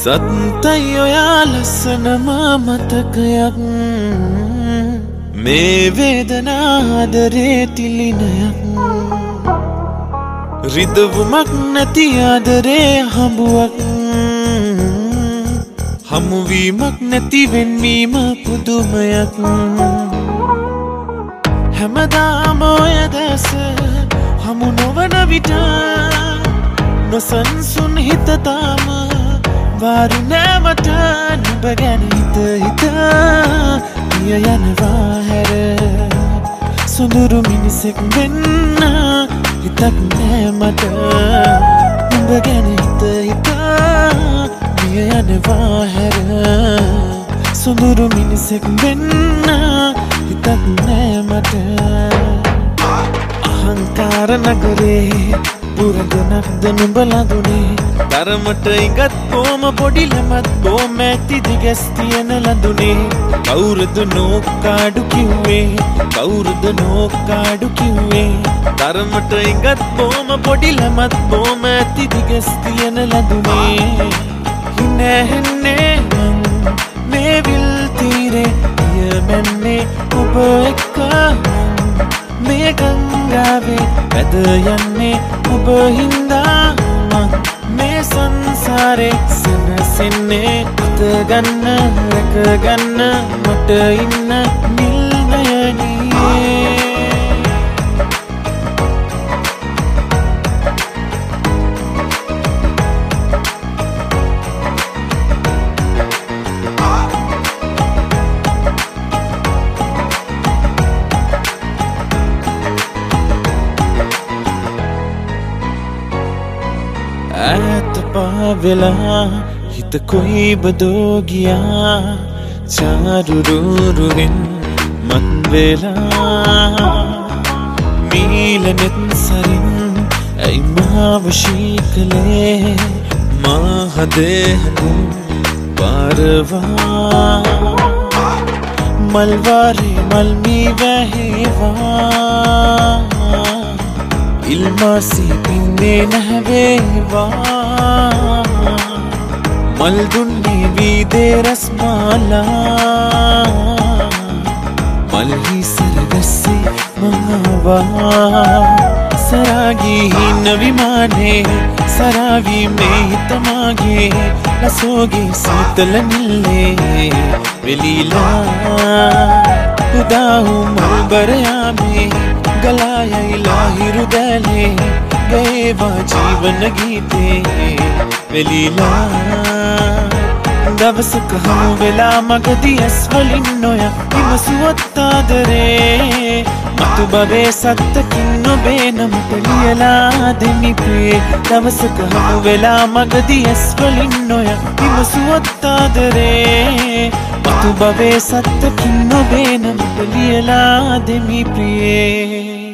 සත්තයි ඔයා ලස්සනම මතකයක් මේ වේදනාදරේ තිලිනයක් රිදවුමක් නැති ආදරේ හඹුවක් හමුවීමක් නැති වෙන්වීම පුදුමයක් හැමදාම ඔය දැස හමු නොවන විට නොසන්සුන් හිත තාම වාරු නෑමට නුඹ ගැන හිත හිත පිය යනවා හැර සොඳුරු මිනිසෙක් වෙන්න හිතක් නෑ මට නුඹ ගැන හිත හිත පිය යනවා හැර සොඳුරු මිනිසෙක් වෙන්න හිතක් නෑ මට අහංකාර නගරේ පුරගනක්ද නුඹලා දුනේ තරමට ඉඟත් බොම පොඩි ළමත් බොම ඇති දිගැස් තියෙන ලඳුනේ කවුරුද නෝකාඩු කිව්වේ කවුරුද නෝකාඩු කිව්වේ තරමට ඉඟත් බොම පොඩි ළමත් බොම ඇති දිගැස් තියෙන ලඳුනේ හිනැහෙන්නේ මං මේ විල් තීරේ යමන්නේ ඔබ එක්ක මේ ගංගාවේ වැද යන්නේ ඔබ හින්දා මේ සංසාරේ සනසෙන්නේ අත ගන්න රැක ගන්න මට ඉන්න නිල් නයනියේ ඈත පාවෙලා හිත කොයි බදෝ ගියා චාරුරුරුවෙන් මත් වෙලා මීලනෙත් සරින් ඇයි මාව ශීකලේ මා හදේ හඳුන් පාරවා මල්වාරේ මල්මී වැහෙවා ඉල්මාසී පින්නේ නැහැවේවා මල් දුන්නේ වීදේ රස්මාලා මල්හි සරගස්සේ මහවා සරාගී හින්න විමානේ සරාවී මේ හිතමාගේ ලසෝගේ සීතල නිල්ලේ වෙලීලා උදාහු මල්බරයාමේ गलाया हिरु दले गएवा जीवन गीते वेलीला दवसक हम वेला मगदी अस्वलिन्नोया हिमसुवत्तादरे मत बवे सत्त किन्नो बेनम तलियला देनिपे दवसक हम वेला मगदी अस्वलिन्नोया हिमसुवत्तादरे मत बवे सत्त किन्नो बेनम तलियला देनिपे